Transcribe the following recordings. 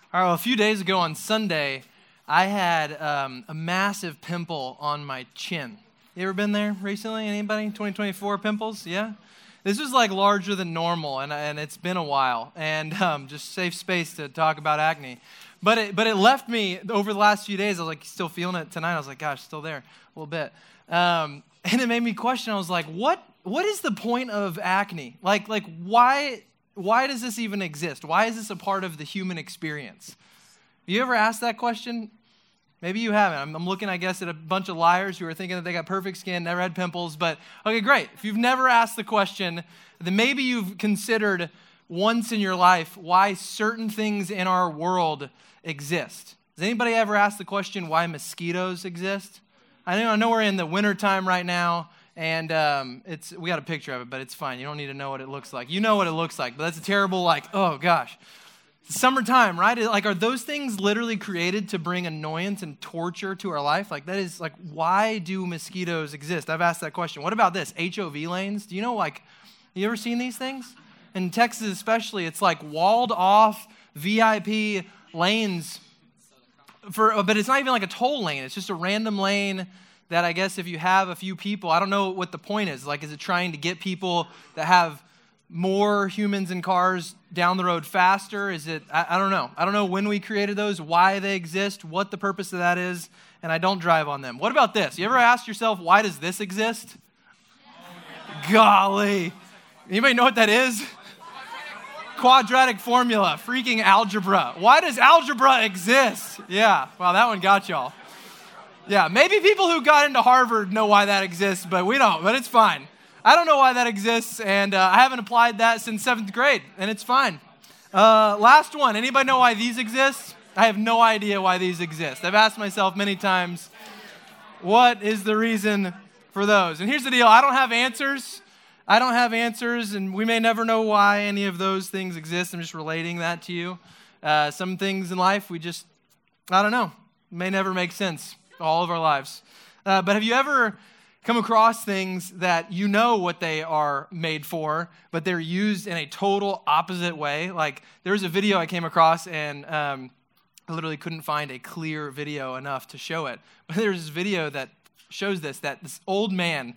All right, well, a few days ago on Sunday, I had a massive pimple on my chin. You ever been there recently? Anybody? 2024 pimples? Yeah? This was like larger than normal, and it's been a while, and just safe space to talk about acne. But it left me over the last few days. I was like, still feeling it tonight. I was like, gosh, still there a little bit. And it made me question. I was like, what is the point of acne? Like why does this even exist? Why is this a part of the human experience? You ever asked that question? Maybe you haven't. I'm looking, I guess, at a bunch of liars who are thinking that they got perfect skin, never had pimples. But, okay, great. If you've never asked the question, then maybe you've considered once in your life why certain things in our world exist. Has anybody ever asked the question why mosquitoes exist? I know we're in the wintertime right now, and we got a picture of it, but it's fine. You don't need to know what it looks like. You know what it looks like, but that's a terrible, oh gosh. Summertime, right? Are those things literally created to bring annoyance and torture to our life? That is, why do mosquitoes exist? I've asked that question. What about this? HOV lanes? Do you know, you ever seen these things? In Texas especially, it's walled off VIP lanes, but it's not even like a toll lane. It's just a random lane that I guess if you have a few people, I don't know what the point is. Is it trying to get people that have more humans and cars down the road faster? Is it, I don't know. I don't know when we created those, why they exist, what the purpose of that is, and I don't drive on them. What about this? You ever asked yourself, why does this exist? Golly. Anybody know what that is? Quadratic formula, freaking algebra. Why does algebra exist? Yeah, wow, that one got y'all. Yeah, maybe people who got into Harvard know why that exists, but we don't, but it's fine. I don't know why that exists, and I haven't applied that since 7th grade, and it's fine. Last one, anybody know why these exist? I have no idea why these exist. I've asked myself many times, what is the reason for those? And here's the deal, I don't have answers, and we may never know why any of those things exist. I'm just relating that to you. Some things in life, I don't know, may never make sense all of our lives. But have you ever come across things that you know what they are made for, but they're used in a total opposite way? There was a video I came across, and I literally couldn't find a clear video enough to show it. But there's this video that shows that this old man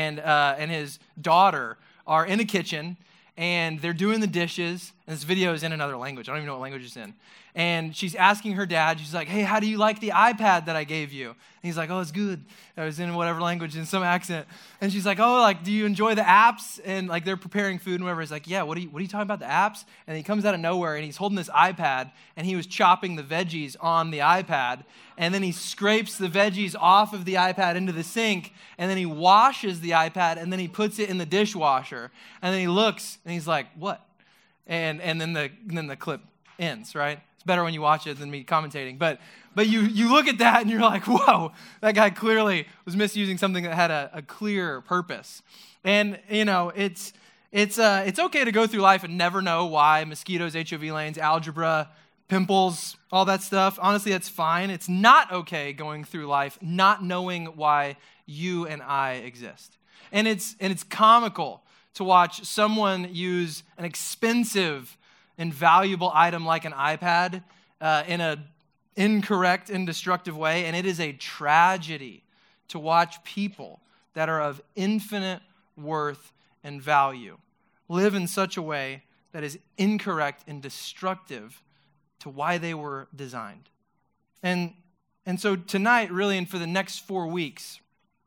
and his daughter are in a kitchen, and they're doing the dishes, and this video is in another language. I don't even know what language it's in. And she's asking her dad, she's like, hey, how do you like the iPad that I gave you? And he's like, oh, it's good. It was in whatever language, in some accent. And she's like, oh, do you enjoy the apps? And they're preparing food and whatever. He's like, yeah, what are you talking about, the apps? And he comes out of nowhere, and he's holding this iPad, and he was chopping the veggies on the iPad. And then he scrapes the veggies off of the iPad into the sink, and then he washes the iPad, and then he puts it in the dishwasher. And then he looks, and he's like, what? And then the clip ends, right? It's better when you watch it than me commentating. But you look at that, and you're like, whoa, that guy clearly was misusing something that had a clear purpose. And, it's okay to go through life and never know why mosquitoes, HOV lanes, algebra, pimples, all that stuff. Honestly, that's fine. It's not okay going through life not knowing why you and I exist. And it's comical to watch someone use an expensive and valuable item like an iPad in an incorrect and destructive way. And it is a tragedy to watch people that are of infinite worth and value live in such a way that is incorrect and destructive to why they were designed. And so tonight, really, and for the next 4 weeks,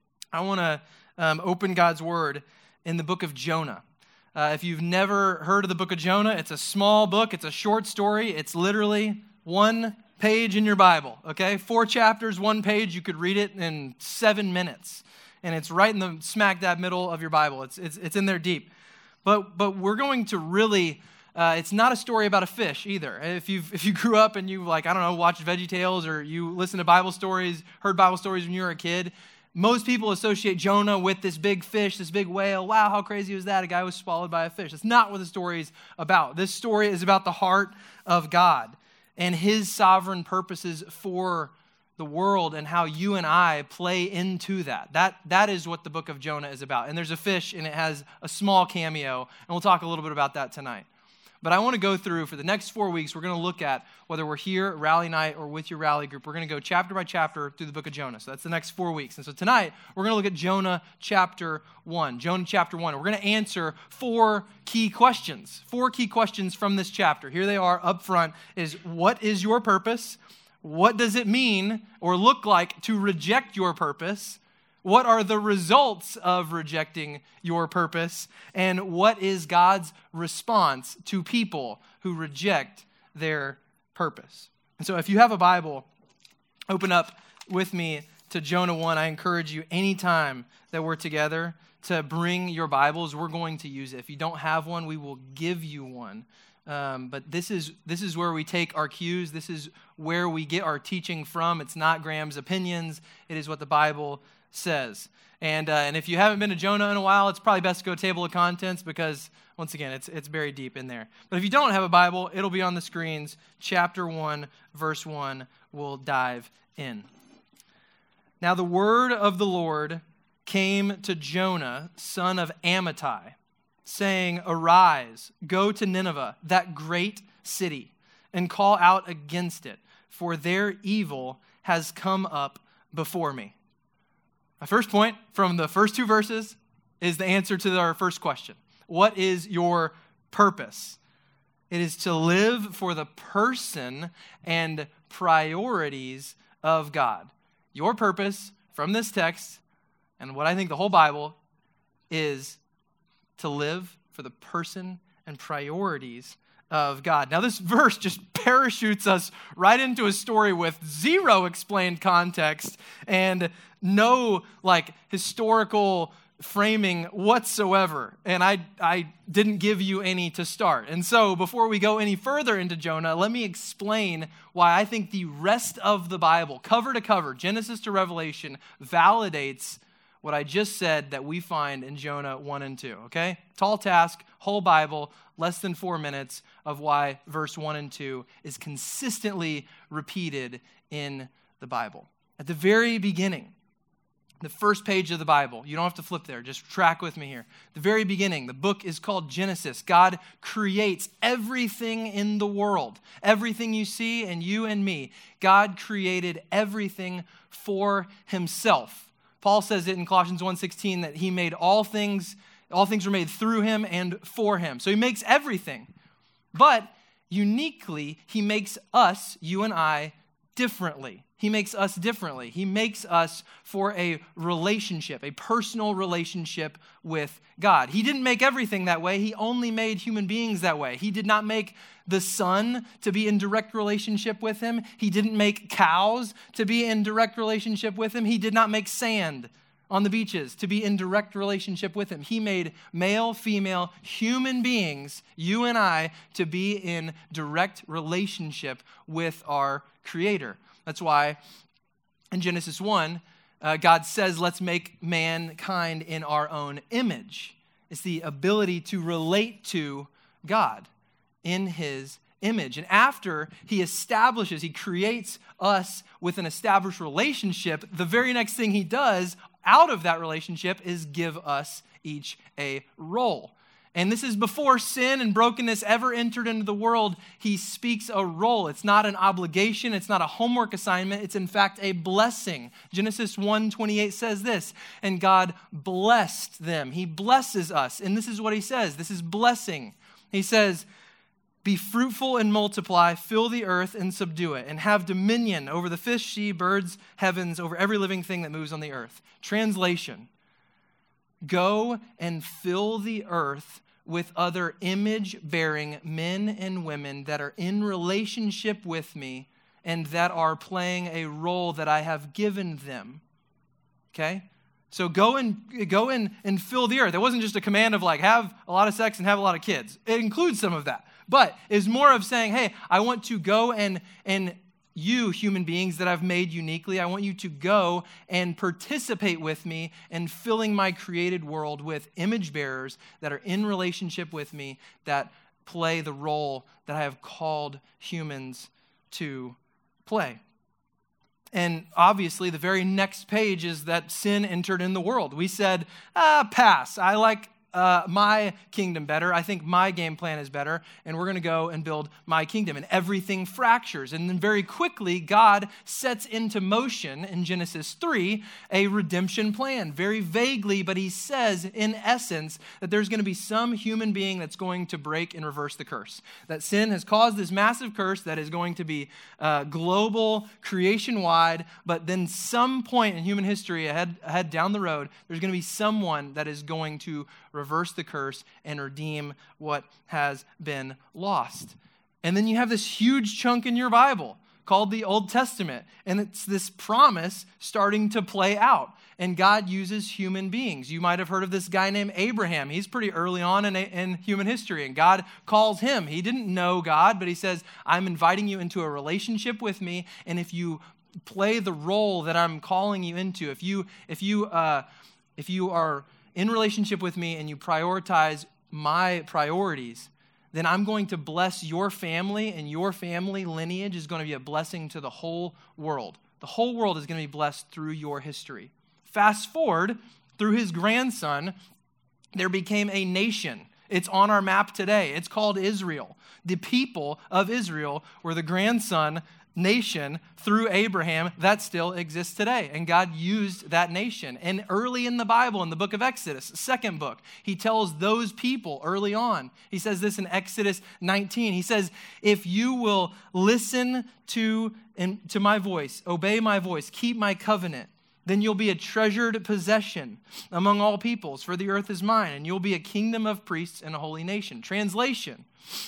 I want to open God's Word in the book of Jonah. If you've never heard of the book of Jonah, it's a small book. It's a short story. It's literally 1 page in your Bible, okay? 4 chapters, 1 page. You could read it in 7 minutes. And it's right in the smack dab middle of your Bible. It's in there deep. But we're going to really... it's not a story about a fish either. If you grew up and you watched VeggieTales, or you listened to Bible stories, heard Bible stories when you were a kid, most people associate Jonah with this big fish, this big whale. Wow, how crazy was that? A guy was swallowed by a fish. That's not what the story is about. This story is about the heart of God and his sovereign purposes for the world and how you and I play into that. That is what the book of Jonah is about. And there's a fish, and it has a small cameo, and we'll talk a little bit about that tonight. But I want to go through, for the next 4 weeks, we're going to look at, whether we're here at Rally Night or with your Rally group, we're going to go chapter by chapter through the book of Jonah. So that's the next 4 weeks. And so tonight, we're going to look at Jonah chapter 1. Jonah chapter 1. And we're going to answer 4 key questions. 4 key questions from this chapter. Here they are up front, is what is your purpose? What does it mean or look like to reject your purpose? What are the results of rejecting your purpose? And what is God's response to people who reject their purpose? And so if you have a Bible, open up with me to Jonah 1. I encourage you anytime that we're together to bring your Bibles. We're going to use it. If you don't have one, we will give you one. But this is where we take our cues. This is where we get our teaching from. It's not Graham's opinions. It is what the Bible says. And if you haven't been to Jonah in a while, it's probably best to go table of contents because, once again, it's very deep in there. But if you don't have a Bible, it'll be on the screens. Chapter 1, verse 1, we'll dive in. Now the word of the Lord came to Jonah, son of Amittai, saying, "Arise, go to Nineveh, that great city, and call out against it, for their evil has come up before me." My first point from the first 2 verses is the answer to our first question. What is your purpose? It is to live for the person and priorities of God. Your purpose from this text, and what I think the whole Bible, is to live for the person and priorities of God. Now, this verse just parachutes us right into a story with zero explained context and no historical framing whatsoever. And I didn't give you any to start. And so before we go any further into Jonah, let me explain why I think the rest of the Bible, cover to cover, Genesis to Revelation, validates what I just said that we find in Jonah 1 and 2, okay? Tall task, whole Bible, less than 4 minutes of why verse 1 and 2 is consistently repeated in the Bible. At the very beginning, the first page of the Bible, you don't have to flip there, just track with me here. The very beginning, the book is called Genesis. God creates everything in the world. Everything you see and you and me. God created everything for himself. Paul says it in Colossians 1:16 that he made all things were made through him and for him. So he makes everything. But uniquely, he makes us, you and I, differently. He makes us differently. He makes us for a relationship, a personal relationship with God. He didn't make everything that way. He only made human beings that way. He did not make the sun to be in direct relationship with him. He didn't make cows to be in direct relationship with him. He did not make sand on the beaches to be in direct relationship with him. He made male, female, human beings, you and I, to be in direct relationship with our Creator. That's why in Genesis 1, God says, let's make mankind in our own image. It's the ability to relate to God in his image. And after he creates us with an established relationship, the very next thing he does out of that relationship is give us each a role. And this is before sin and brokenness ever entered into the world. He speaks a role. It's not an obligation. It's not a homework assignment. It's in fact a blessing. Genesis 1:28 says this, and God blessed them. He blesses us. And this is what he says. This is blessing. He says, be fruitful and multiply, fill the earth and subdue it, and have dominion over the fish, sea, birds, heavens, over every living thing that moves on the earth. Translation, go and fill the earth with other image-bearing men and women that are in relationship with me and that are playing a role that I have given them. Okay? So go and fill the earth. It wasn't just a command of have a lot of sex and have a lot of kids. It includes some of that. But it's more of saying, hey, I want to go and you human beings that I've made uniquely, I want you to go and participate with me in filling my created world with image bearers that are in relationship with me that play the role that I have called humans to play. And obviously, the very next page is that sin entered in the world. We said, pass. I like my kingdom better. I think my game plan is better, and we're going to go and build my kingdom. And everything fractures. And then very quickly, God sets into motion in Genesis 3 a redemption plan. Very vaguely, but he says in essence that there's going to be some human being that's going to break and reverse the curse. That sin has caused this massive curse that is going to be global, creation-wide, but then some point in human history ahead down the road, there's going to be someone that is going to reverse the curse and redeem what has been lost. And then you have this huge chunk in your Bible called the Old Testament, and it's this promise starting to play out. And God uses human beings. You might have heard of this guy named Abraham. He's pretty early on in human history, and God calls him. He didn't know God, but he says, I'm inviting you into a relationship with me, and if you play the role that I'm calling you into, if you are in relationship with me and you prioritize my priorities, then I'm going to bless your family, and your family lineage is going to be a blessing to the whole world. The whole world is going to be blessed through your history. Fast forward, through his grandson, there became a nation. It's on our map today. It's called Israel. The people of Israel were the grandson nation through Abraham that still exists today. And God used that nation. And early in the Bible, in the book of Exodus, second book, he tells those people early on, he says this in Exodus 19. He says, if you will listen to my voice, obey my voice, keep my covenant, then you'll be a treasured possession among all peoples, for the earth is mine, and you'll be a kingdom of priests and a holy nation. Translation,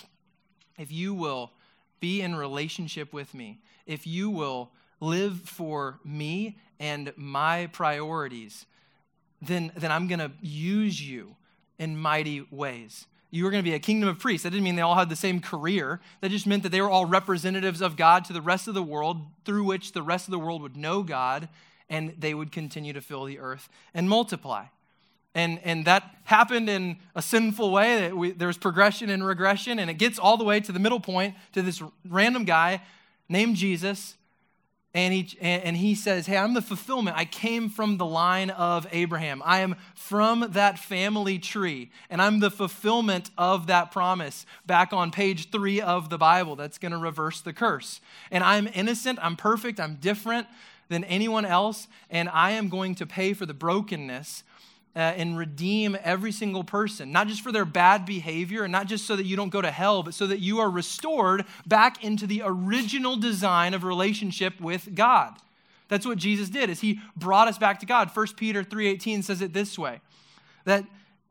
if you will be in relationship with me, if you will live for me and my priorities, then I'm going to use you in mighty ways. You were going to be a kingdom of priests. That didn't mean they all had the same career. That just meant that they were all representatives of God to the rest of the world, through which the rest of the world would know God, and they would continue to fill the earth and multiply. And that happened in a sinful way. There's progression and regression, and it gets all the way to the middle point, to this random guy named Jesus. And he says, hey, I'm the fulfillment. I came from the line of Abraham. I am from that family tree, and I'm the fulfillment of that promise back on page 3 of the Bible that's going to reverse the curse. And I'm innocent, I'm perfect, I'm different than anyone else, and I am going to pay for the brokenness and redeem every single person, not just for their bad behavior, and not just so that you don't go to hell, but so that you are restored back into the original design of relationship with God. That's what Jesus did, is he brought us back to God. 1 Peter 3:18 says it this way, that,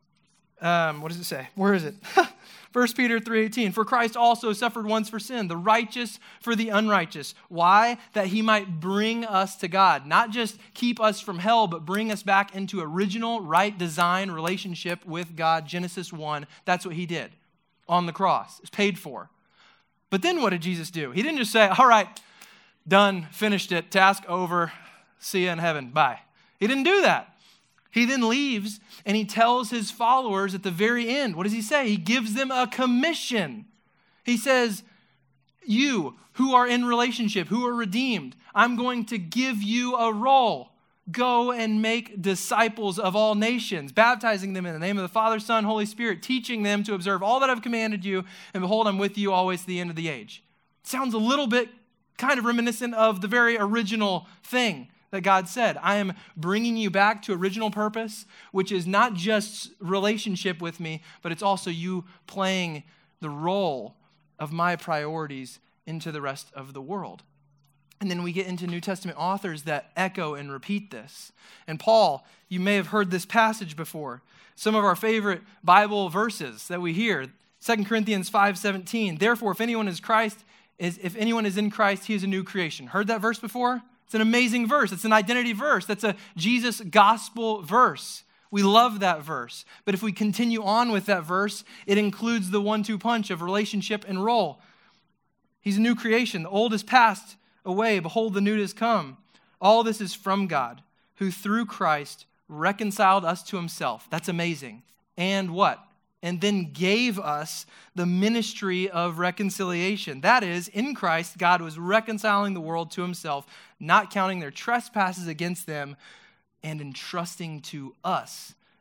what does it say? Where is it? 1 Peter 3:18, for Christ also suffered once for sin, the righteous for the unrighteous. Why? That he might bring us to God. Not just keep us from hell, but bring us back into original, right design relationship with God. Genesis 1, that's what he did on the cross. It's paid for. But then what did Jesus do? He didn't just say, all right, done, finished it, task over, see you in heaven, bye. He didn't do that. He then leaves and he tells his followers at the very end, what does he say? He gives them a commission. He says, you who are in relationship, who are redeemed, I'm going to give you a role. Go and make disciples of all nations, baptizing them in the name of the Father, Son, Holy Spirit, teaching them to observe all that I've commanded you, and behold, I'm with you always to the end of the age. Sounds a little bit kind of reminiscent of the very original thing that God said. I am bringing you back to original purpose, which is not just relationship with me, but it's also you playing the role of my priorities into the rest of the world. And then we get into New Testament authors that echo and repeat this. And Paul, you may have heard this passage before. Some of our favorite Bible verses that we hear, 2 Corinthians 5:17. Therefore, if anyone is in Christ, he is a new creation. Heard that verse before? It's an amazing verse. It's an identity verse. That's a Jesus gospel verse. We love that verse. But if we continue on with that verse, it includes the 1-2 punch of relationship and role. He's a new creation. The old is passed away. Behold, the new has come. All this is from God, who through Christ reconciled us to himself. That's amazing. And what? And then gave us the ministry of reconciliation. That is, in Christ, God was reconciling the world to himself, not counting their trespasses against them, and entrusting to us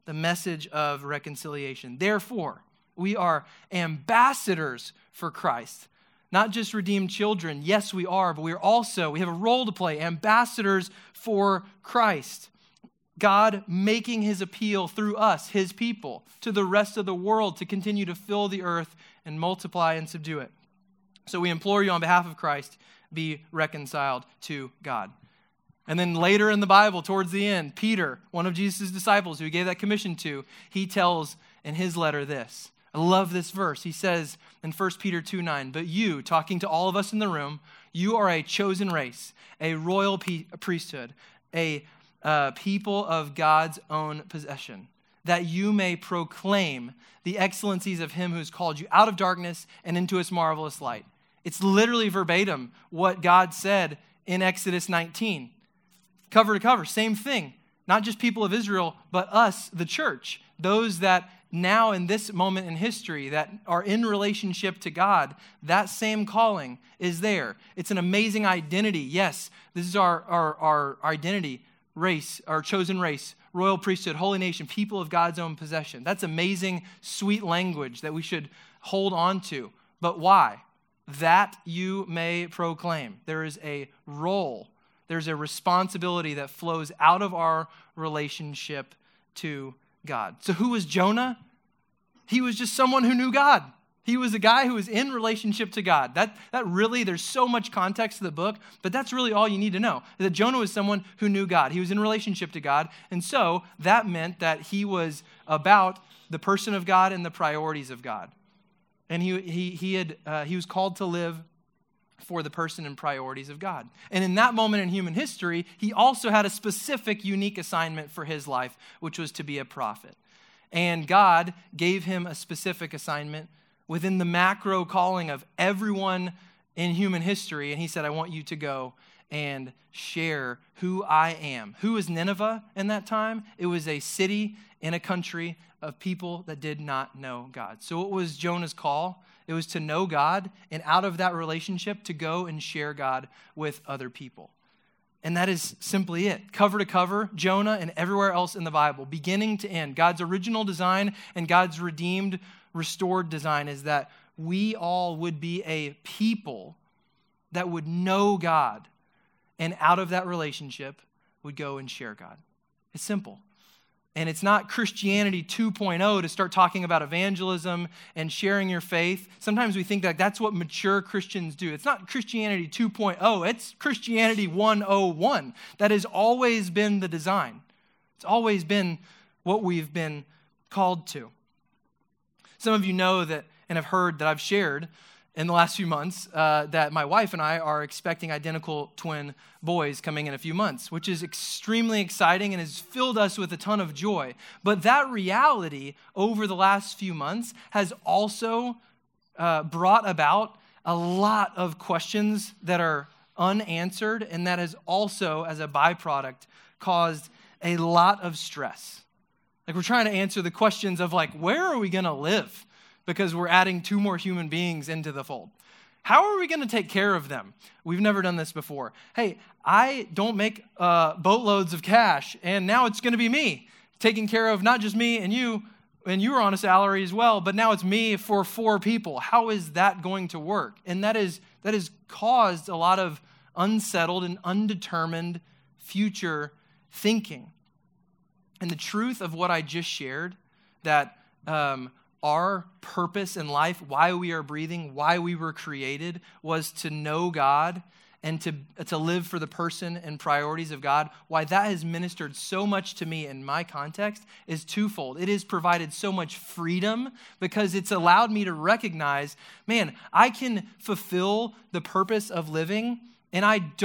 the message of reconciliation. Therefore, we are ambassadors for Christ, not just redeemed children. Yes, we are, but we have a role to play, ambassadors for Christ. God making his appeal through us, his people, to the rest of the world to continue to fill the earth and multiply and subdue it. So we implore you on behalf of Christ, be reconciled to God. And then later in the Bible, towards the end, Peter, one of Jesus' disciples who he gave that commission to, he tells in his letter this. I love this verse. He says in 1 Peter 2:9, but you, talking to all of us in the room, you are a chosen race, a royal priesthood, a people of God's own possession, that you may proclaim the excellencies of him who's called you out of darkness and into his marvelous light. It's literally verbatim what God said in Exodus 19. Cover to cover, same thing. Not just people of Israel, but us, the church. Those that now in this moment in history that are in relationship to God, that same calling is there. It's an amazing identity. Yes, this is our identity, race, our chosen race, royal priesthood, holy nation, people of God's own possession. That's amazing, sweet language that we should hold on to. But why? That you may proclaim. There is a role. There's a responsibility that flows out of our relationship to God. So who was Jonah? He was just someone who knew God. He was a guy who was in relationship to God. That really, there's so much context to the book, but that's really all you need to know. That Jonah was someone who knew God. He was in relationship to God. And so that meant that he was about the person of God and the priorities of God. And he was called to live for the person and priorities of God. And in that moment in human history, he also had a specific, unique assignment for his life, which was to be a prophet. And God gave him a specific assignment within the macro calling of everyone in human history. And he said, I want you to go and share who I am. Who was Nineveh in that time? It was a city in a country of people that did not know God. So what was Jonah's call? It was to know God, and out of that relationship, to go and share God with other people. And that is simply it. Cover to cover, Jonah and everywhere else in the Bible, beginning to end, God's original design and God's redeemed, restored design is that we all would be a people that would know God, and out of that relationship would go and share God. It's simple. And it's not Christianity 2.0 to start talking about evangelism and sharing your faith. Sometimes we think that that's what mature Christians do. It's not Christianity 2.0. It's Christianity 101. That has always been the design. It's always been what we've been called to. Some of you know that and have heard that I've shared in the last few months that my wife and I are expecting identical twin boys coming in a few months, which is extremely exciting and has filled us with a ton of joy. But that reality over the last few months has also brought about a lot of questions that are unanswered, and that has also, as a byproduct, caused a lot of stress. Like, we're trying to answer the questions of, like, where are we going to live? Because we're adding 2 more human beings into the fold. How are we going to take care of them? We've never done this before. Hey, I don't make boatloads of cash, and now it's going to be me taking care of not just me and you were on a salary as well, but now it's me for 4 people. How is that going to work? And that has caused a lot of unsettled and undetermined future thinking. And the truth of what I just shared, that our purpose in life, why we are breathing, why we were created, was to know God and to live for the person and priorities of God. Why that has ministered so much to me in my context is twofold. It has provided so much freedom because it's allowed me to recognize, man, I can fulfill the purpose of living, and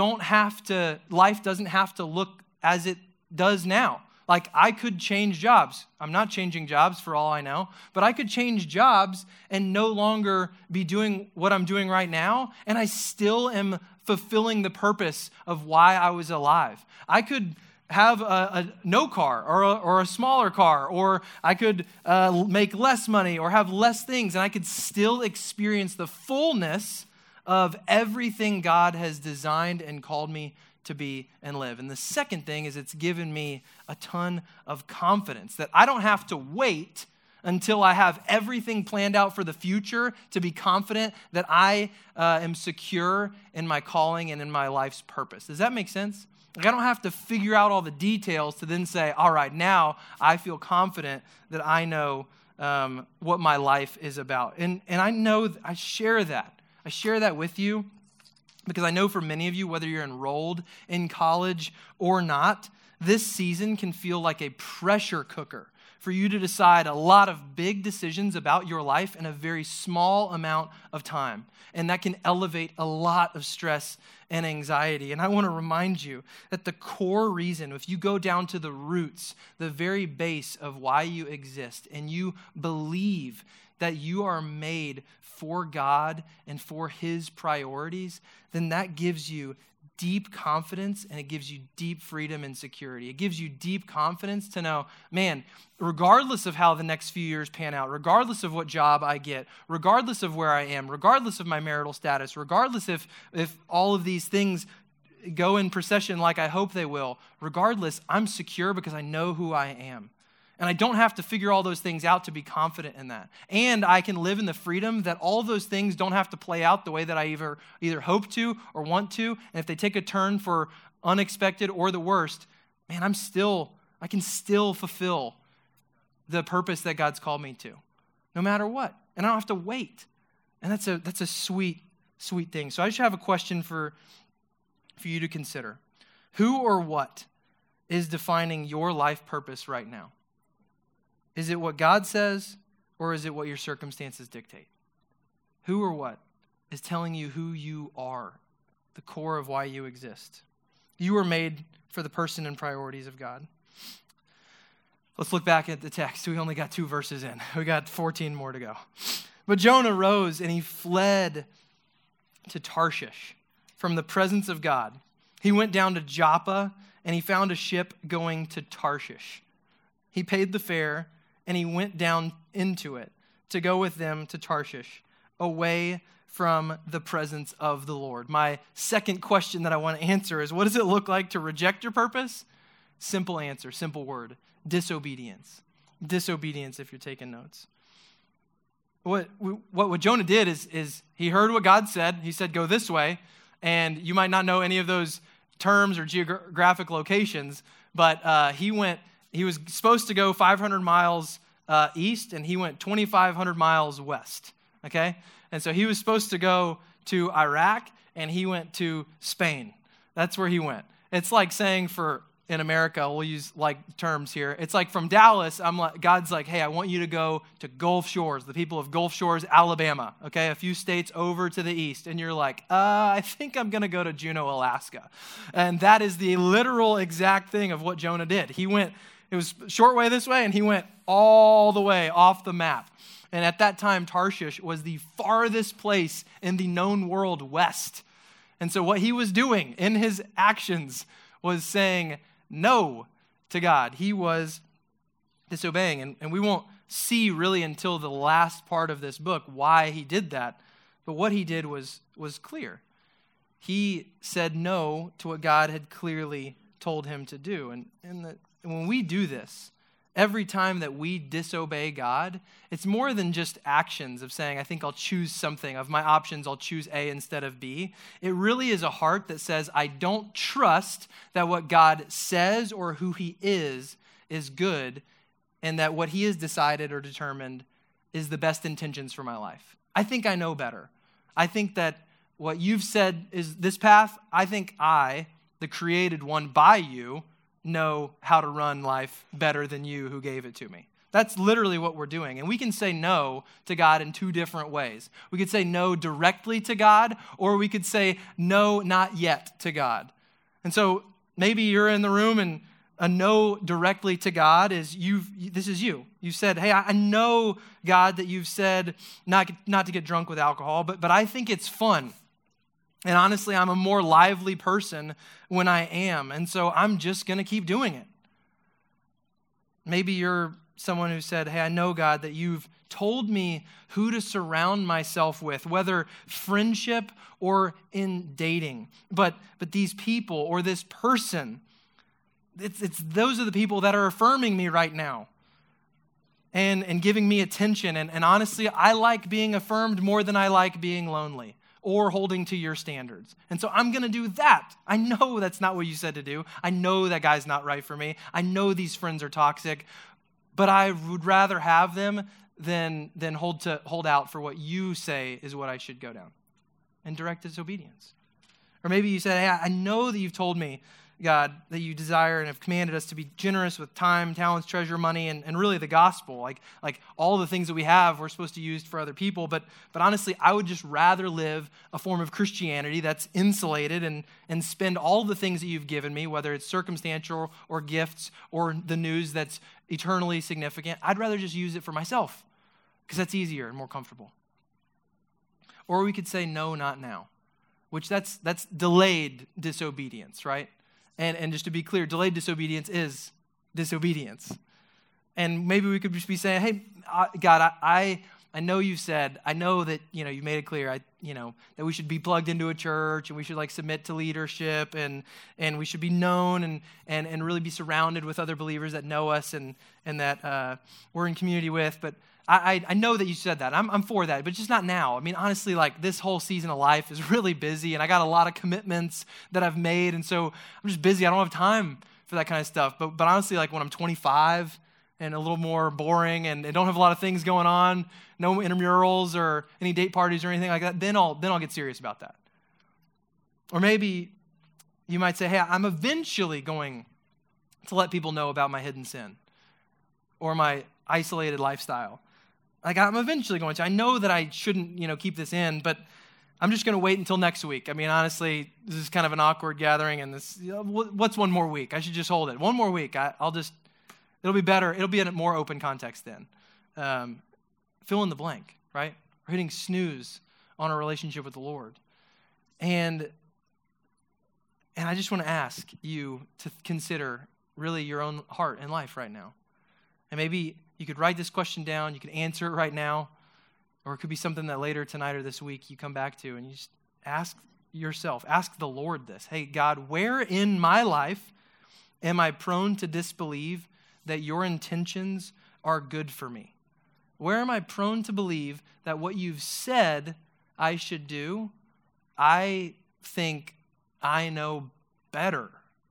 life doesn't have to look as it does now. Like, I could change jobs. I'm not changing jobs for all I know, but I could change jobs and no longer be doing what I'm doing right now, and I still am fulfilling the purpose of why I was alive. I could have no car or a smaller car, or I could make less money or have less things, and I could still experience the fullness of everything God has designed and called me to be and live. And the second thing is it's given me a ton of confidence that I don't have to wait until I have everything planned out for the future to be confident that I am secure in my calling and in my life's purpose. Does that make sense? Like I don't have to figure out all the details to then say, all right, now I feel confident that I know what my life is about. And I know, I share that. I share that with you because I know for many of you, whether you're enrolled in college or not, this season can feel like a pressure cooker for you to decide a lot of big decisions about your life in a very small amount of time. And that can elevate a lot of stress and anxiety. And I want to remind you that the core reason, if you go down to the roots, the very base of why you exist, and you believe that you are made for God and for His priorities, then that gives you deep confidence and it gives you deep freedom and security. It gives you deep confidence to know, man, regardless of how the next few years pan out, regardless of what job I get, regardless of where I am, regardless of my marital status, regardless if all of these things go in procession like I hope they will, regardless, I'm secure because I know who I am. And I don't have to figure all those things out to be confident in that. And I can live in the freedom that all those things don't have to play out the way that I either hope to or want to. And if they take a turn for unexpected or the worst, man, I can still fulfill the purpose that God's called me to, no matter what. And I don't have to wait. And that's a sweet, sweet thing. So I just have a question for you to consider. Who or what is defining your life purpose right now? Is it what God says, or is it what your circumstances dictate? Who or what is telling you who you are, the core of why you exist? You were made for the person and priorities of God. Let's look back at the text. We only got 2 verses in. We got 14 more to go. But Jonah rose and he fled to Tarshish from the presence of God. He went down to Joppa and he found a ship going to Tarshish. He paid the fare and he went down into it to go with them to Tarshish, away from the presence of the Lord. My second question that I want to answer is, what does it look like to reject your purpose? Simple answer, simple word, disobedience. Disobedience, if you're taking notes. What Jonah did is he heard what God said. He said, go this way. And you might not know any of those terms or geographic locations, but he was supposed to go 500 miles east, and he went 2,500 miles west, okay? And so he was supposed to go to Iraq, and he went to Spain. That's where he went. It's like saying in America, we'll use like terms here. It's like from Dallas, God's like, hey, I want you to go to Gulf Shores, the people of Gulf Shores, Alabama, okay? A few states over to the east. And you're like, I think I'm going to go to Juneau, Alaska. And that is the literal exact thing of what Jonah did. It was a short way this way, and he went all the way off the map. And at that time, Tarshish was the farthest place in the known world west. And so what he was doing in his actions was saying no to God. He was disobeying. And we won't see really until the last part of this book why he did that. But what he did was clear. He said no to what God had clearly told him to do. And when we do this, every time that we disobey God, it's more than just actions of saying, I think I'll choose something. Of my options, I'll choose A instead of B. It really is a heart that says, I don't trust that what God says or who He is good, and that what He has decided or determined is the best intentions for my life. I think I know better. I think that what you've said is this path. I think I, the created one by you, know how to run life better than you who gave it to me. That's literally what we're doing. And we can say no to God in 2 different ways. We could say no directly to God, or we could say no, not yet to God. And so maybe you're in the room and a no directly to God is this is you. You said, hey, I know, God, that you've said not to get drunk with alcohol, but I think it's fun. And honestly, I'm a more lively person when I am. And so I'm just going to keep doing it. Maybe you're someone who said, hey, I know, God, that you've told me who to surround myself with, whether friendship or in dating. But these people or this person, it's those are the people that are affirming me right now and giving me attention. And honestly, I like being affirmed more than I like being lonely or holding to your standards. And so I'm going to do that. I know that's not what you said to do. I know that guy's not right for me. I know these friends are toxic, but I would rather have them than hold out for what you say is what I should go down. And direct disobedience. Or maybe you said, hey, I know that you've told me, God, that you desire and have commanded us to be generous with time, talents, treasure, money, and really the gospel. Like all the things that we have, we're supposed to use for other people. But honestly, I would just rather live a form of Christianity that's insulated and spend all the things that you've given me, whether it's circumstantial or gifts or the news that's eternally significant. I'd rather just use it for myself because that's easier and more comfortable. Or we could say, no, not now, which that's delayed disobedience, right? And just to be clear, delayed disobedience is disobedience. And maybe we could just be saying, hey, God, I know you said, I know that, you made it clear, that we should be plugged into a church and we should submit to leadership and we should be known and really be surrounded with other believers that know us and that we're in community with. But I know that you said that. I'm for that, but just not now. I mean, honestly, this whole season of life is really busy, and I got a lot of commitments that I've made, and so I'm just busy. I don't have time for that kind of stuff. But honestly, when I'm 25 and a little more boring and don't have a lot of things going on, no intramurals or any date parties or anything like that, then I'll get serious about that. Or maybe you might say, hey, I'm eventually going to let people know about my hidden sin or my isolated lifestyle. I'm eventually going to. I know that I shouldn't, keep this in, but I'm just going to wait until next week. I mean, honestly, this is kind of an awkward gathering, and this, what's one more week? I should just hold it. One more week. It'll be better. It'll be in a more open context then. Fill in the blank, right? We're hitting snooze on our relationship with the Lord. And I just want to ask you to consider really your own heart and life right now. And maybe you could write this question down. You could answer it right now. Or it could be something that later tonight or this week you come back to and you just ask yourself, ask the Lord this. Hey, God, where in my life am I prone to disbelieve that your intentions are good for me? Where am I prone to believe that what you've said I should do, I think I know better?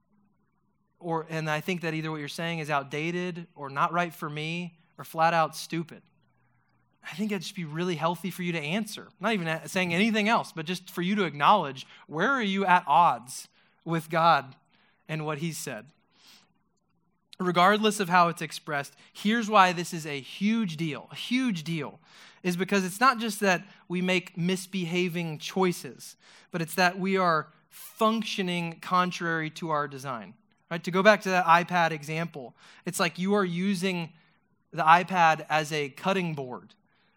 And I think that either what you're saying is outdated or not right for me or flat out stupid. I think it'd just be really healthy for you to answer. Not even saying anything else, but just for you to acknowledge, where are you at odds with God and what He's said? Regardless of how it's expressed, here's why this is a huge deal. A huge deal is because it's not just that we make misbehaving choices, but it's that we are functioning contrary to our design. Right? To go back to that iPad example, it's like you are using the iPad as a cutting board.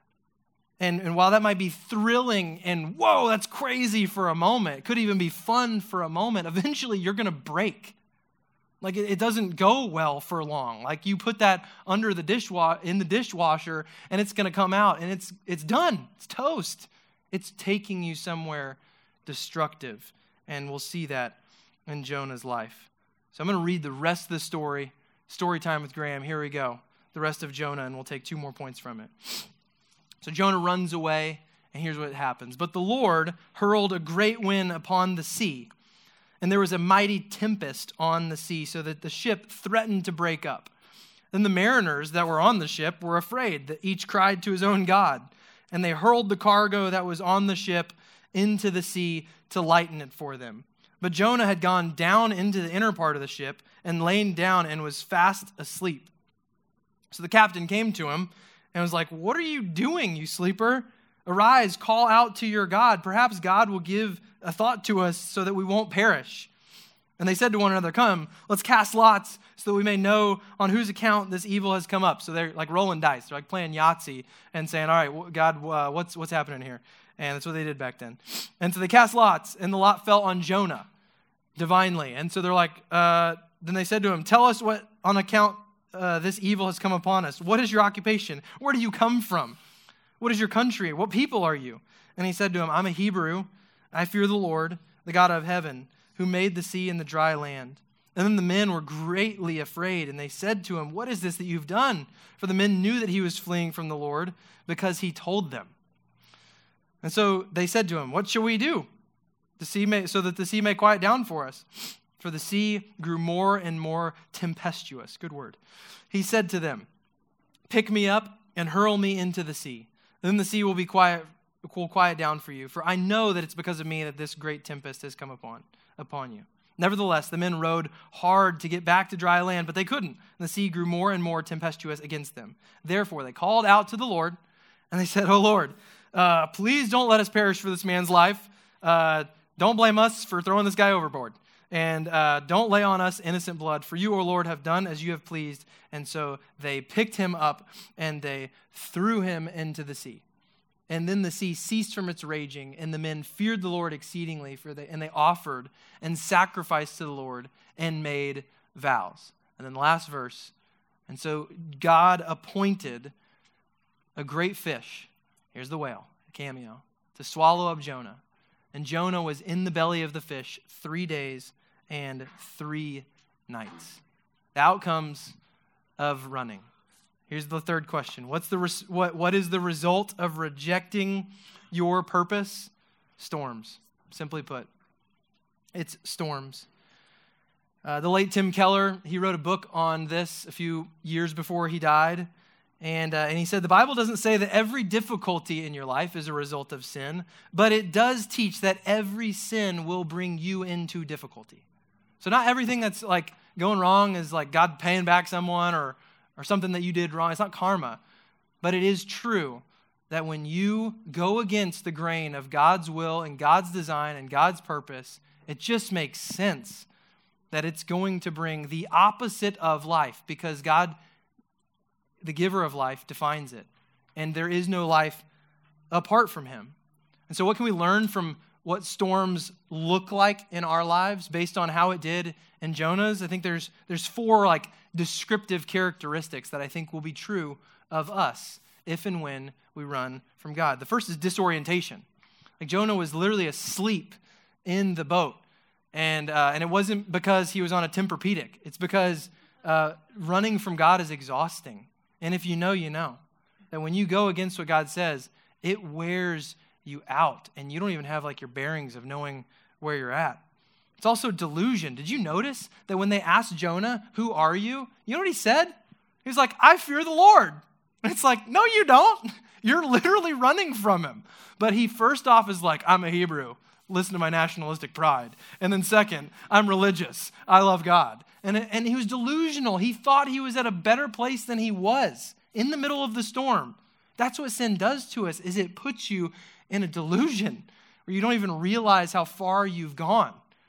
And while that might be thrilling and, whoa, that's crazy for a moment, it could even be fun for a moment, eventually you're going to break. It doesn't go well for long. You put that under the dishwasher and it's going to come out and it's done. It's toast. It's taking you somewhere destructive. And we'll see that in Jonah's life. So I'm going to read the rest of the story time with Graham. Here we go. The rest of Jonah, and we'll take 2 more points from it. So Jonah runs away, and here's what happens. But the Lord hurled a great wind upon the sea, and there was a mighty tempest on the sea, so that the ship threatened to break up. Then the mariners that were on the ship were afraid, that each cried to his own God, and they hurled the cargo that was on the ship into the sea to lighten it for them. But Jonah had gone down into the inner part of the ship and lain down and was fast asleep. So the captain came to him and was like, "What are you doing, you sleeper? Arise, call out to your God. Perhaps God will give a thought to us so that we won't perish." And they said to one another, "Come, let's cast lots so that we may know on whose account this evil has come up." So they're rolling dice. They're playing Yahtzee and saying, "All right, God, what's happening here?" And that's what they did back then. And so they cast lots, and the lot fell on Jonah divinely. And so they're like, then they said to him, "Tell us what on account this evil has come upon us. What is your occupation? Where do you come from? What is your country? What people are you? And he said to him, I'm a Hebrew. I fear the Lord, the God of heaven, who made the sea and the dry land. And then the men were greatly afraid, and they said to him, what is this that you've done? For the men knew that he was fleeing from the Lord because he told them. And so they said to him, what shall we do so that the sea may quiet down for us? For the sea grew more and more tempestuous. Good word. He said to them, pick me up and hurl me into the sea. Then the sea will quiet down for you. For I know that it's because of me that this great tempest has come upon you. Nevertheless, the men rowed hard to get back to dry land, but they couldn't. And the sea grew more and more tempestuous against them. Therefore, they called out to the Lord, and they said, "O Lord, please don't let us perish for this man's life. Don't blame us for throwing this guy overboard. And don't lay on us innocent blood, for you, O Lord, have done as you have pleased." And so they picked him up, and they threw him into the sea. And then the sea ceased from its raging, and the men feared the Lord exceedingly, and they offered and sacrificed to the Lord and made vows. And then the last verse, and so God appointed a great fish, here's the whale, a cameo, to swallow up Jonah. And Jonah was in the belly of the fish 3 days and 3 nights. The outcomes of running. Here's the third question. What is the result of rejecting your purpose? Storms. Simply put, it's storms. The late Tim Keller, he wrote a book on this a few years before he died. And he said, the Bible doesn't say that every difficulty in your life is a result of sin, but it does teach that every sin will bring you into difficulty. So not everything that's like going wrong is like God paying back someone or something that you did wrong. It's not karma. But it is true that when you go against the grain of God's will and God's design and God's purpose, it just makes sense that it's going to bring the opposite of life, because God, the giver of life, defines it. And there is no life apart from him. And so what can we learn from what storms look like in our lives based on how it did in Jonah's? I think there's 4 like descriptive characteristics that I think will be true of us if and when we run from God. The first is disorientation. Like Jonah was literally asleep in the boat. And it wasn't because he was on a Tempur-Pedic. It's because running from God is exhausting. And if you know, you know. That when you go against what God says, it wears you out. And you don't even have like your bearings of knowing where you're at. It's also delusion. Did you notice that when they asked Jonah, who are you? You know what he said? He was like, I fear the Lord. And it's like, no, you don't. You're literally running from him. But he first off is like, I'm a Hebrew. Listen to my nationalistic pride. And then second, I'm religious. I love God. And he was delusional. He thought he was at a better place than he was in the middle of the storm. That's what sin does to us, is it puts you in a delusion where you don't even realize how far you've gone.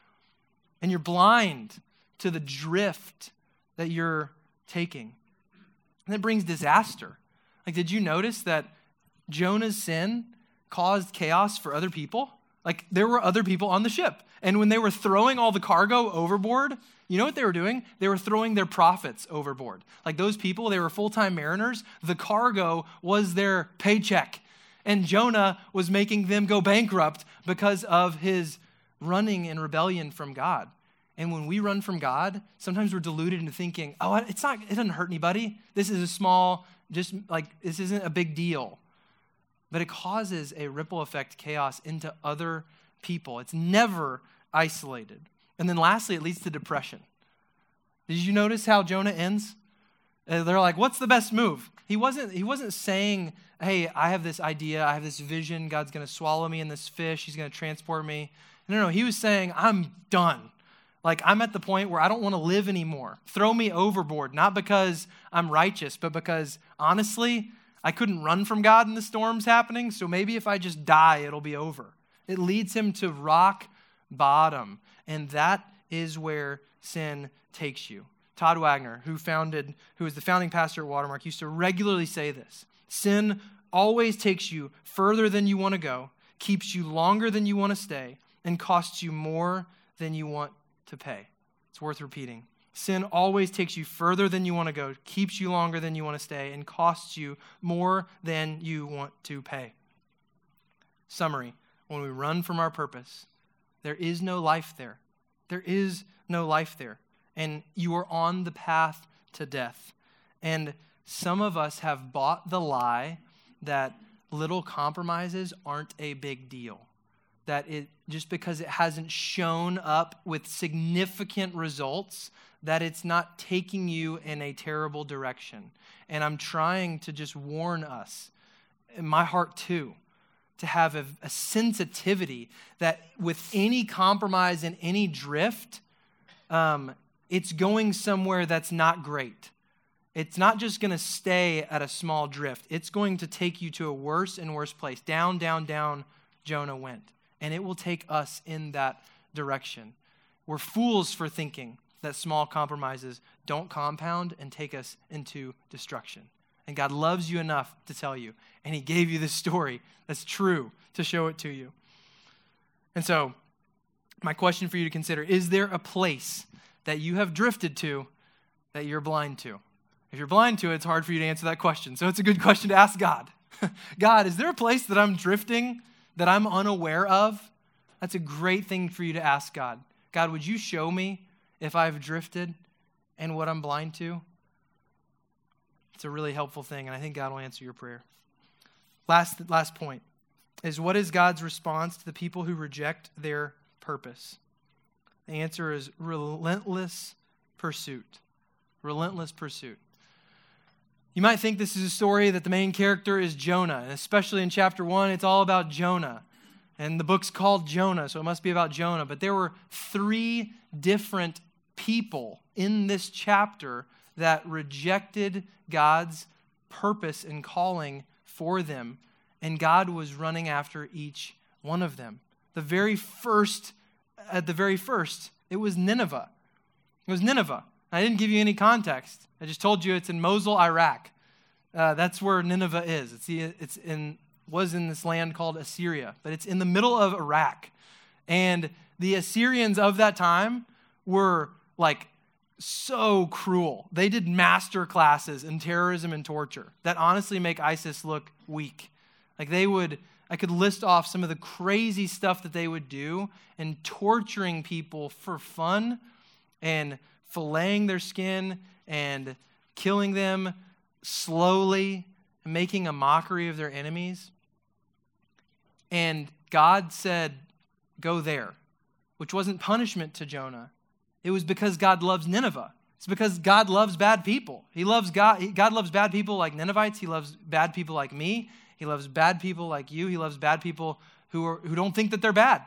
And you're blind to the drift that you're taking. And it brings disaster. Like, did you notice that Jonah's sin caused chaos for other people? Like, there were other people on the ship. And when they were throwing all the cargo overboard, you know what they were doing? They were throwing their profits overboard. Like those people, they were full-time mariners. The cargo was their paycheck. And Jonah was making them go bankrupt because of his running in rebellion from God. And when we run from God, sometimes we're deluded into thinking, oh, it doesn't hurt anybody. This is this isn't a big deal. But it causes a ripple effect chaos into other people. It's never isolated. And then lastly, it leads to depression. Did you notice how Jonah ends? They're like, what's the best move? He wasn't saying, hey, I have this idea, I have this vision, God's going to swallow me in this fish, he's going to transport me. No, he was saying, I'm done. Like, I'm at the point where I don't want to live anymore. Throw me overboard, not because I'm righteous, but because, honestly, I couldn't run from God in the storms happening, so maybe if I just die, it'll be over. It leads him to rock bottom, and that is where sin takes you. Todd Wagner, who is the founding pastor at Watermark, used to regularly say this: sin always takes you further than you want to go, keeps you longer than you want to stay, and costs you more than you want to pay. It's worth repeating. Sin always takes you further than you want to go, keeps you longer than you want to stay, and costs you more than you want to pay. Summary, when we run from our purpose, there is no life there. There is no life there. And you are on the path to death. And some of us have bought the lie that little compromises aren't a big deal. That it just because it hasn't shown up with significant results, that it's not taking you in a terrible direction. And I'm trying to just warn us, in my heart too, to have a sensitivity that with any compromise and any drift, it's going somewhere that's not great. It's not just going to stay at a small drift. It's going to take you to a worse and worse place. Down, down, down, Jonah went. And it will take us in that direction. We're fools for thinking that small compromises don't compound and take us into destruction. And God loves you enough to tell you. And he gave you this story that's true to show it to you. And so, my question for you to consider, is there a place that you have drifted to that you're blind to? If you're blind to it, it's hard for you to answer that question. So it's a good question to ask God. God, is there a place that I'm drifting that I'm unaware of? That's a great thing for you to ask God. God, would you show me if I've drifted and what I'm blind to? It's a really helpful thing, and I think God will answer your prayer. Last point is, what is God's response to the people who reject their purpose? The answer is relentless pursuit. Relentless pursuit. You might think this is a story that the main character is Jonah, and especially in chapter 1, it's all about Jonah. And the book's called Jonah, so it must be about Jonah. But there were 3 different people in this chapter that rejected God's purpose and calling for them. And God was running after each one of them. At the very first, it was Nineveh. It was Nineveh. I didn't give you any context. I just told you it's in Mosul, Iraq. That's where Nineveh is. Was in this land called Assyria, but it's in the middle of Iraq. And the Assyrians of that time were like so cruel. They did master classes in terrorism and torture that honestly make ISIS look weak. Like I could list off some of the crazy stuff that they would do in torturing people for fun and filleting their skin and killing them slowly and making a mockery of their enemies. And God said, go there, which wasn't punishment to Jonah. It was because God loves Nineveh. It's because God loves bad people. God loves bad people like Ninevites. He loves bad people like me. He loves bad people like you. He loves bad people who don't think that they're bad.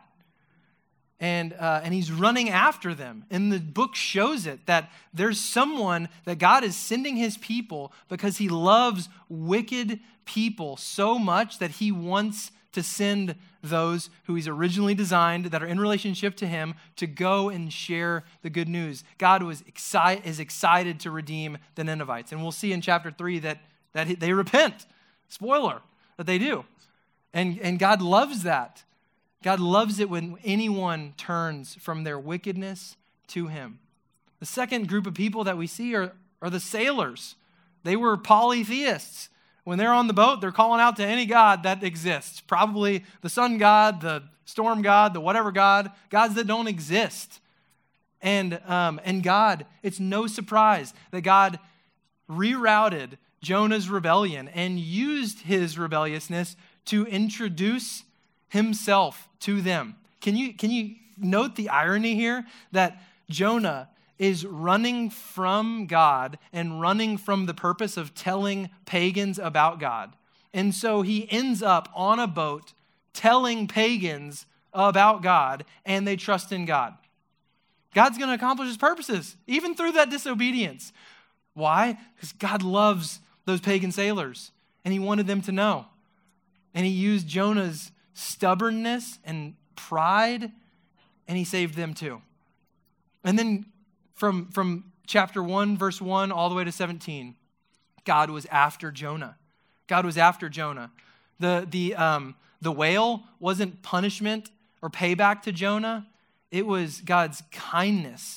And he's running after them. And the book shows it, that there's someone that God is sending his people because he loves wicked people so much that he wants to send those who he's originally designed, that are in relationship to him, to go and share the good news. God is excited to redeem the Ninevites. And we'll see in chapter 3 that they repent. Spoiler, that they do. And God loves that. God loves it when anyone turns from their wickedness to him. The second group of people that we see are the sailors. They were polytheists. When they're on the boat, they're calling out to any god that exists. Probably the sun god, the storm god, the whatever god, gods that don't exist. And God, it's no surprise that God rerouted Jonah's rebellion and used his rebelliousness to introduce himself to them. Can you note the irony here that Jonah is running from God and running from the purpose of telling pagans about God. And so he ends up on a boat telling pagans about God, and they trust in God. God's going to accomplish his purposes, even through that disobedience. Why? Because God loves those pagan sailors, and he wanted them to know. And he used Jonah's stubbornness and pride, and he saved them too. And then from chapter 1, verse 1, all the way to 17, God was after Jonah. God was after Jonah. The whale wasn't punishment or payback to Jonah. It was God's kindness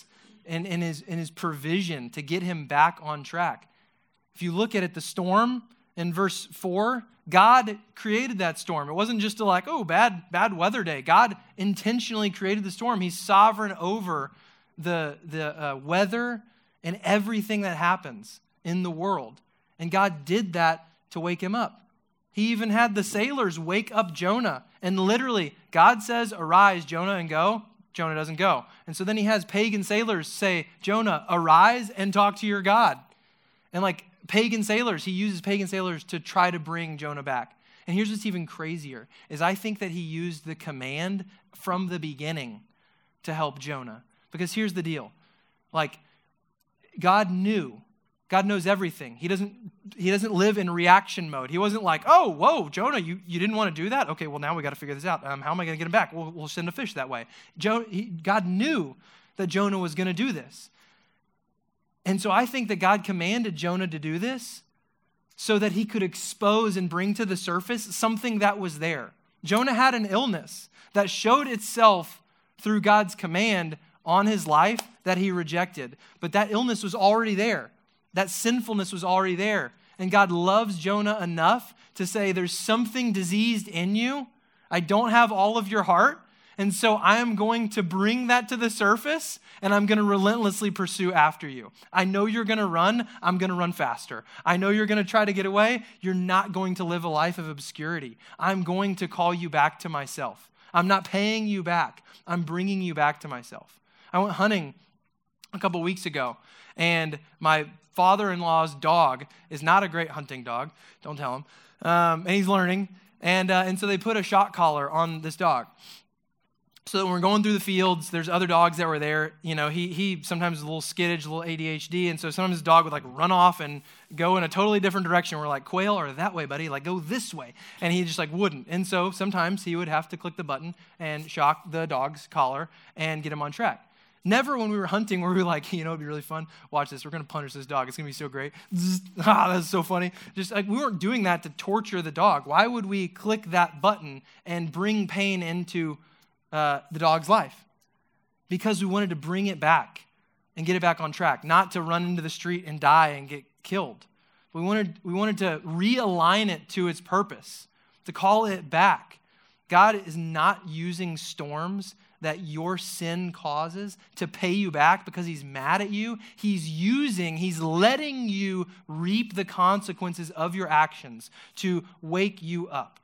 in his provision to get him back on track. If you look at it, the storm in verse 4, God created that storm. It wasn't just bad weather day. God intentionally created the storm. He's sovereign over the weather and everything that happens in the world. And God did that to wake him up. He even had the sailors wake up Jonah. And literally, God says, arise, Jonah, and go. Jonah doesn't go. And so then he has pagan sailors say, Jonah, arise and talk to your God. And pagan sailors, he uses pagan sailors to try to bring Jonah back. And here's what's even crazier, is I think that he used the command from the beginning to help Jonah. Because here's the deal. God knows everything. He doesn't live in reaction mode. He wasn't like, oh, whoa, Jonah, you didn't want to do that? Okay, well, now we got to figure this out. How am I going to get him back? We'll send a fish that way. God knew that Jonah was going to do this. And so I think that God commanded Jonah to do this so that he could expose and bring to the surface something that was there. Jonah had an illness that showed itself through God's command on his life that he rejected. But that illness was already there. That sinfulness was already there. And God loves Jonah enough to say, there's something diseased in you. I don't have all of your heart. And so I am going to bring that to the surface, and I'm going to relentlessly pursue after you. I know you're going to run. I'm going to run faster. I know you're going to try to get away. You're not going to live a life of obscurity. I'm going to call you back to myself. I'm not paying you back. I'm bringing you back to myself. I went hunting a couple weeks ago, and my father-in-law's dog is not a great hunting dog. Don't tell him. And he's learning. And so they put a shock collar on this dog. So that when we're going through the fields, there's other dogs that were there. He sometimes is a little skittish, a little ADHD. And so sometimes his dog would run off and go in a totally different direction. We're like, quail, or that way, buddy, go this way. And he just wouldn't. And so sometimes he would have to click the button and shock the dog's collar and get him on track. Never when we were hunting were we it'd be really fun. Watch this. We're going to punish this dog. It's going to be so great. That's so funny. Just we weren't doing that to torture the dog. Why would we click that button and bring pain into the dog's life? Because we wanted to bring it back and get it back on track, not to run into the street and die and get killed. We wanted to realign it to its purpose, to call it back. God is not using storms that your sin causes to pay you back because he's mad at you. He's letting you reap the consequences of your actions to wake you up.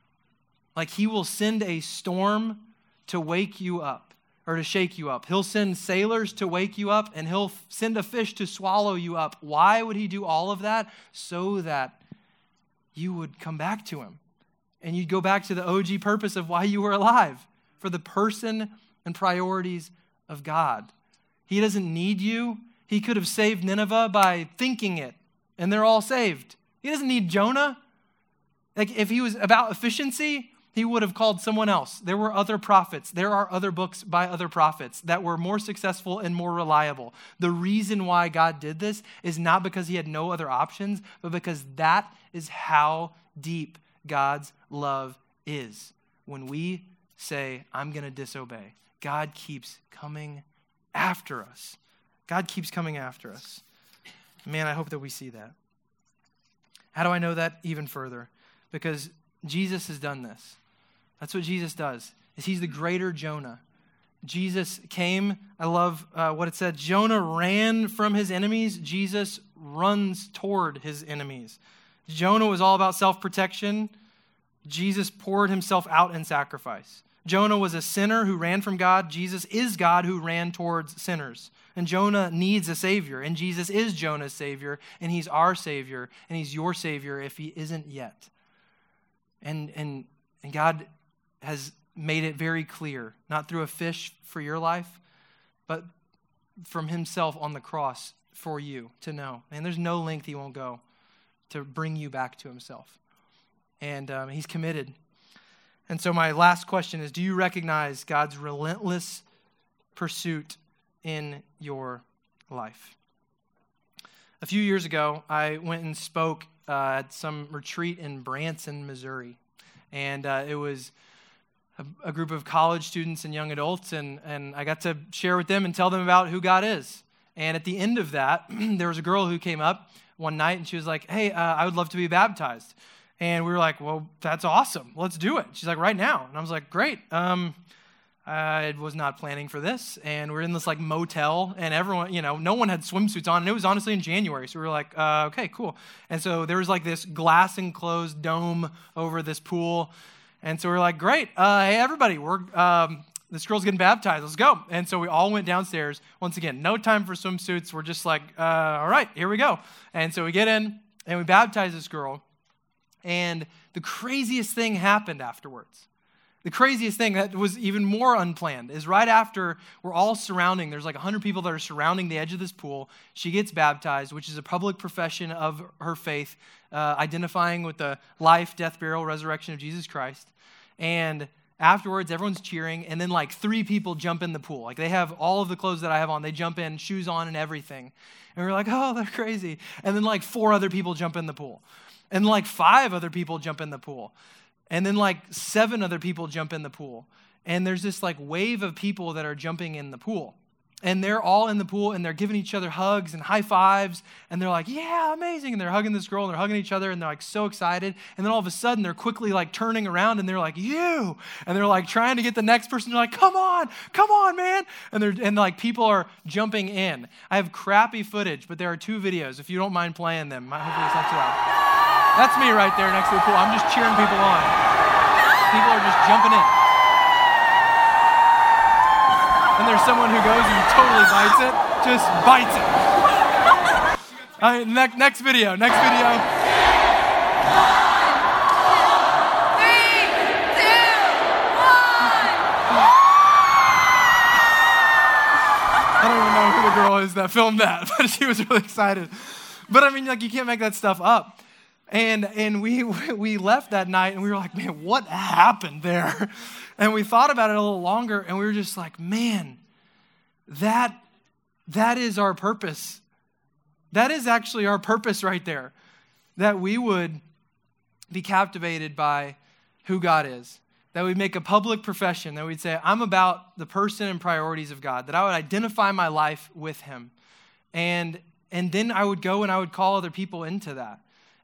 He will send a storm to wake you up or to shake you up. He'll send sailors to wake you up, and he'll send a fish to swallow you up. Why would he do all of that? So that you would come back to him and you'd go back to the OG purpose of why you were alive, for the person and priorities of God. He doesn't need you. He could have saved Nineveh by thinking it, and they're all saved. He doesn't need Jonah. If he was about efficiency, he would have called someone else. There were other prophets. There are other books by other prophets that were more successful and more reliable. The reason why God did this is not because he had no other options, but because that is how deep God's love is. When we say, I'm going to disobey, God keeps coming after us. God keeps coming after us. Man, I hope that we see that. How do I know that even further? Because Jesus has done this. That's what Jesus does, is he's the greater Jonah. Jesus came, I love what it said, Jonah ran from his enemies. Jesus runs toward his enemies. Jonah was all about self-protection. Jesus poured himself out in sacrifice. Jonah was a sinner who ran from God. Jesus is God who ran towards sinners. And Jonah needs a savior. And Jesus is Jonah's savior. And he's our savior. And he's your savior if he isn't yet. And God has made it very clear, not through a fish for your life, but from himself on the cross for you to know. And there's no length he won't go to bring you back to himself. And he's committed. And so my last question is, do you recognize God's relentless pursuit in your life? A few years ago, I went and spoke at some retreat in Branson, Missouri. And it was a group of college students and young adults, and I got to share with them and tell them about who God is. And at the end of that, there was a girl who came up one night, and she was like, hey, I would love to be baptized. And we were like, well, that's awesome. Let's do it. She's like, right now. And I was like, great. I was not planning for this. And we're in this like motel, and everyone, no one had swimsuits on. And it was honestly in January. So we were like, okay, cool. And so there was like this glass enclosed dome over this pool. And so we were like, great. Hey, everybody, this girl's getting baptized. Let's go. And so we all went downstairs. Once again, no time for swimsuits. We're just like, all right, here we go. And so we get in and we baptize this girl. And the craziest thing happened afterwards. The craziest thing that was even more unplanned is right after we're all surrounding, there's like 100 people that are surrounding the edge of this pool. She gets baptized, which is a public profession of her faith, identifying with the life, death, burial, resurrection of Jesus Christ. And afterwards, everyone's cheering, and then like 3 people jump in the pool. Like they have all of the clothes that I have on. They jump in, shoes on and everything. And we're like, oh, they're crazy. And then like 4 other people jump in the pool. And like 5 other people jump in the pool. And then like 7 other people jump in the pool. And there's this like wave of people that are jumping in the pool. And they're all in the pool, and they're giving each other hugs and high fives. And they're like, yeah, amazing. And they're hugging this girl, and they're hugging each other, and they're like so excited. And then all of a sudden, they're quickly like turning around, and they're like, you. And they're like trying to get the next person. They're like, come on, man. And like people are jumping in. I have crappy footage, but there are 2 videos. If you don't mind playing them, hopefully it's not too loud. That's me right there next to the pool. I'm just cheering people on. People are just jumping in. And there's someone who goes and totally bites it. Just bites it. All right, next video. 3, 2, 1. I don't even know who the girl is that filmed that, but she was really excited. But I mean, like, you can't make that stuff up. And we left that night, and we were like, man, what happened there? And we thought about it a little longer, and we were just like, man, that is our purpose. That is actually our purpose right there, that we would be captivated by who God is, that we'd make a public profession, that we'd say, I'm about the person and priorities of God, that I would identify my life with him. And then I would go and I would call other people into that.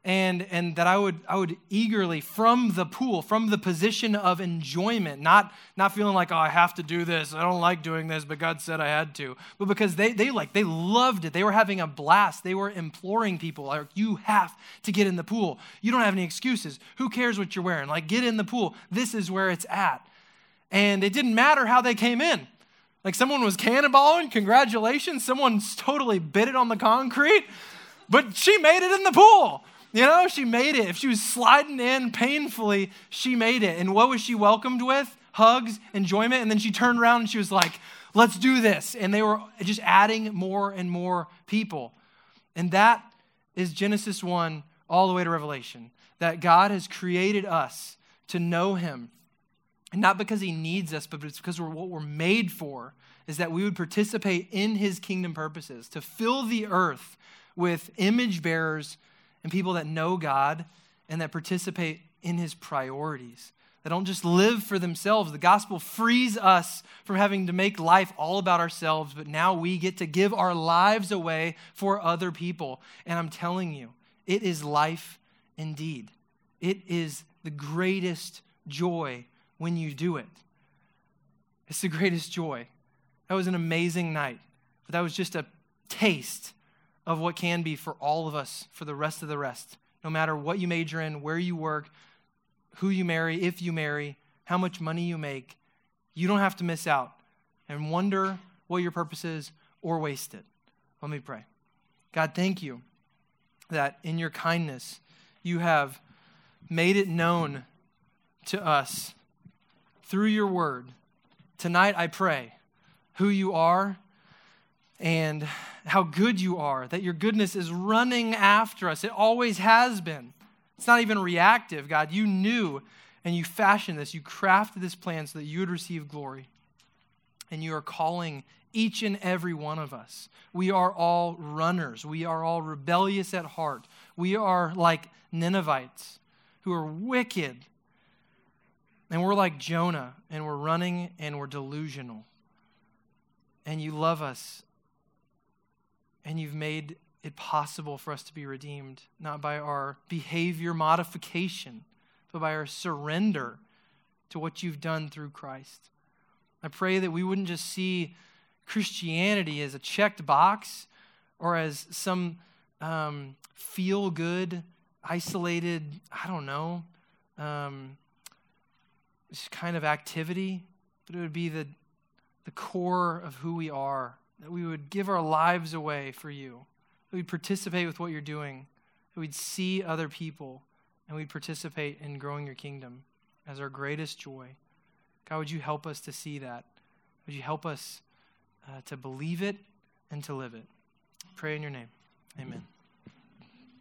And that I would eagerly, from the pool, from the position of enjoyment, not feeling like, oh, I have to do this. I don't like doing this, but God said I had to. But because they loved it. They were having a blast. They were imploring people, like, you have to get in the pool. You don't have any excuses. Who cares what you're wearing? Like, get in the pool. This is where it's at. And it didn't matter how they came in. Like, someone was cannonballing, congratulations. Someone totally bit it on the concrete, but she made it in the pool. She made it. If she was sliding in painfully, she made it. And what was she welcomed with? Hugs, enjoyment. And then she turned around and she was like, let's do this. And they were just adding more and more people. And that is Genesis 1 all the way to Revelation. That God has created us to know him. And not because he needs us, but it's because what we're made for is that we would participate in his kingdom purposes, to fill the earth with image bearers and people that know God and that participate in his priorities, that don't just live for themselves. The gospel frees us from having to make life all about ourselves, but now we get to give our lives away for other people. And I'm telling you, it is life indeed. It is the greatest joy when you do it. It's the greatest joy. That was an amazing night, but that was just a taste of what can be for all of us for the rest of the rest. No matter what you major in, where you work, who you marry, if you marry, how much money you make, you don't have to miss out and wonder what your purpose is or waste it. Let me pray. God, thank you that in your kindness, you have made it known to us through your word. Tonight, I pray who you are and how good you are, that your goodness is running after us. It always has been. It's not even reactive, God. You knew and you fashioned this. You crafted this plan so that you would receive glory. And you are calling each and every one of us. We are all runners. We are all rebellious at heart. We are like Ninevites who are wicked. And we're like Jonah, and we're running, and we're delusional. And you love us, and you've made it possible for us to be redeemed, not by our behavior modification, but by our surrender to what you've done through Christ. I pray that we wouldn't just see Christianity as a checked box or as some feel-good, isolated, this kind of activity, but it would be the core of who we are, that we would give our lives away for you, that we'd participate with what you're doing, that we'd see other people, and we'd participate in growing your kingdom as our greatest joy. God, would you help us to see that? Would you help us to believe it and to live it? Pray in your name. Amen.